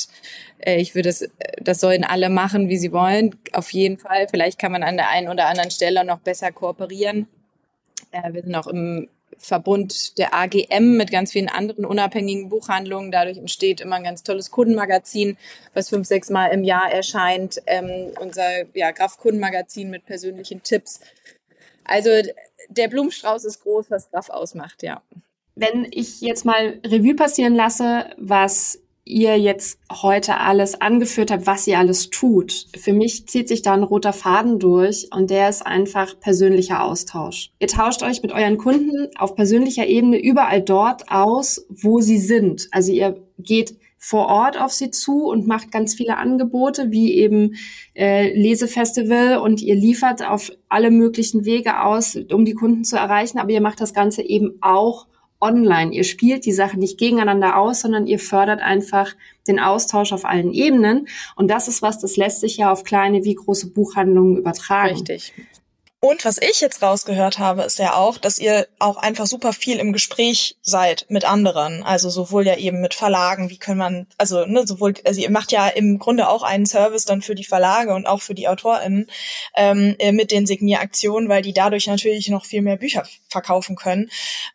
das sollen alle machen, wie sie wollen. Auf jeden Fall. Vielleicht kann man an der einen oder anderen Stelle noch besser kooperieren. Wir sind auch im Verbund der AGM mit ganz vielen anderen unabhängigen Buchhandlungen. Dadurch entsteht immer ein ganz tolles Kundenmagazin, was 5-6 Mal im Jahr erscheint. Unser Graff-Kundenmagazin mit persönlichen Tipps. Also der Blumenstrauß ist groß, was Graff ausmacht, ja. Wenn ich jetzt mal Revue passieren lasse, was ihr jetzt heute alles angeführt habt, was ihr alles tut. Für mich zieht sich da ein roter Faden durch und der ist einfach persönlicher Austausch. Ihr tauscht euch mit euren Kunden auf persönlicher Ebene überall dort aus, wo sie sind. Also ihr geht vor Ort auf sie zu und macht ganz viele Angebote, wie eben Lesefestival und ihr liefert auf alle möglichen Wege aus, um die Kunden zu erreichen, aber ihr macht das Ganze eben auch online. Ihr spielt die Sachen nicht gegeneinander aus, sondern ihr fördert einfach den Austausch auf allen Ebenen. Und das ist was, das lässt sich ja auf kleine wie große Buchhandlungen übertragen. Richtig. Und was ich jetzt rausgehört habe, ist ja auch, dass ihr auch einfach super viel im Gespräch seid mit anderen. Also sowohl ja eben mit Verlagen, also ihr macht ja im Grunde auch einen Service dann für die Verlage und auch für die AutorInnen mit den Signieraktionen, weil die dadurch natürlich noch viel mehr Bücher verkaufen können.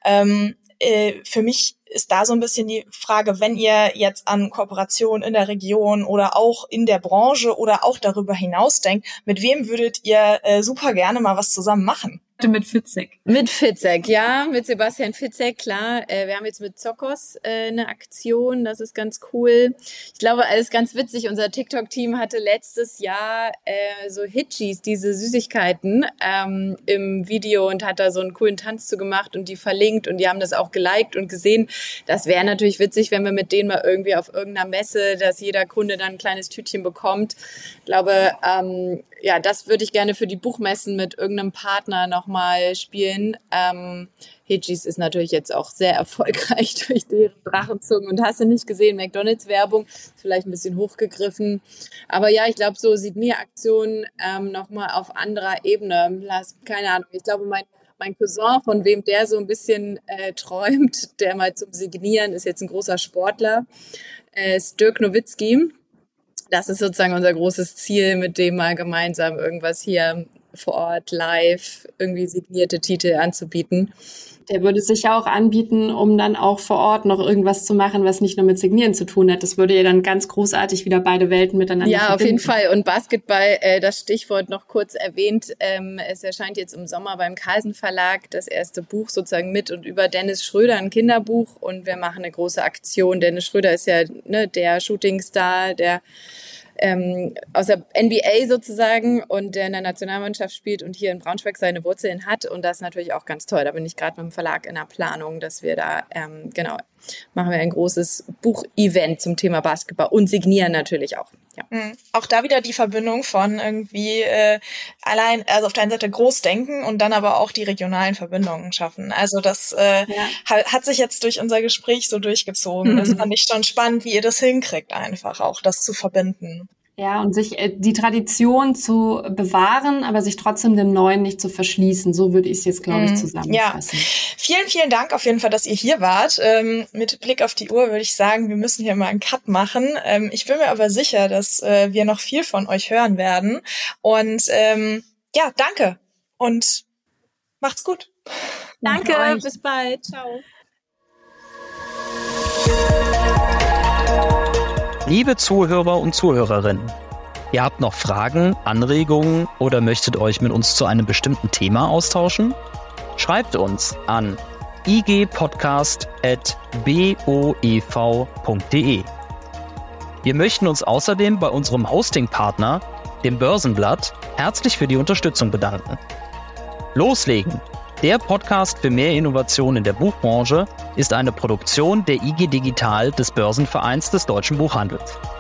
Für mich ist da so ein bisschen die Frage, wenn ihr jetzt an Kooperationen in der Region oder auch in der Branche oder auch darüber hinaus denkt, mit wem würdet ihr super gerne mal was zusammen machen? Mit Fitzek. Mit Fitzek, ja, mit Sebastian Fitzek, klar. Wir haben jetzt mit Zokos eine Aktion, das ist ganz cool. Ich glaube, alles ganz witzig. Unser TikTok-Team hatte letztes Jahr so Hitchis, diese Süßigkeiten, im Video und hat da so einen coolen Tanz zu gemacht und die verlinkt und die haben das auch geliked und gesehen. Das wäre natürlich witzig, wenn wir mit denen mal irgendwie auf irgendeiner Messe, dass jeder Kunde dann ein kleines Tütchen bekommt. Ich glaube, ja, das würde ich gerne für die Buchmessen mit irgendeinem Partner nochmal spielen. Hitchis ist natürlich jetzt auch sehr erfolgreich durch deren Drachenzungen und hast du nicht gesehen, McDonalds-Werbung, vielleicht ein bisschen hochgegriffen. Aber ja, ich glaube, so Signier-Aktionen nochmal auf anderer Ebene. Keine Ahnung, ich glaube, mein Cousin, von wem der so ein bisschen träumt, der mal zum Signieren, ist jetzt ein großer Sportler, ist Dirk Nowitzki. Das ist sozusagen unser großes Ziel, mit dem mal gemeinsam irgendwas hier vor Ort live, irgendwie signierte Titel anzubieten. Der würde sich ja auch anbieten, um dann auch vor Ort noch irgendwas zu machen, was nicht nur mit Signieren zu tun hat. Das würde ja dann ganz großartig wieder beide Welten miteinander verbinden. Ja, auf jeden Fall. Und Basketball, das Stichwort noch kurz erwähnt. Es erscheint jetzt im Sommer beim Carlsen Verlag das erste Buch sozusagen mit und über Dennis Schröder, ein Kinderbuch. Und wir machen eine große Aktion. Dennis Schröder ist ja der Shootingstar, der aus der NBA sozusagen und der in der Nationalmannschaft spielt und hier in Braunschweig seine Wurzeln hat. Und das ist natürlich auch ganz toll. Da bin ich gerade mit dem Verlag in der Planung, dass wir da, machen wir ein großes Buchevent zum Thema Basketball und signieren natürlich auch. Ja. Auch da wieder die Verbindung von irgendwie also auf der einen Seite groß denken und dann aber auch die regionalen Verbindungen schaffen. Also das hat sich jetzt durch unser Gespräch so durchgezogen. Das fand ich schon spannend, wie ihr das hinkriegt, einfach auch das zu verbinden. Ja, und sich die Tradition zu bewahren, aber sich trotzdem dem Neuen nicht zu verschließen. So würde ich es jetzt, glaube ich, zusammenfassen. Ja. Vielen, vielen Dank auf jeden Fall, dass ihr hier wart. Mit Blick auf die Uhr würde ich sagen, wir müssen hier mal einen Cut machen. Ich bin mir aber sicher, dass wir noch viel von euch hören werden. Und danke und macht's gut. Danke, bis bald. Ciao. Liebe Zuhörer und Zuhörerinnen, ihr habt noch Fragen, Anregungen oder möchtet euch mit uns zu einem bestimmten Thema austauschen? Schreibt uns an igpodcast@boev.de. Wir möchten uns außerdem bei unserem Hosting-Partner, dem Börsenblatt, herzlich für die Unterstützung bedanken. Loslegen! Der Podcast für mehr Innovation in der Buchbranche ist eine Produktion der IG Digital des Börsenvereins des deutschen Buchhandels.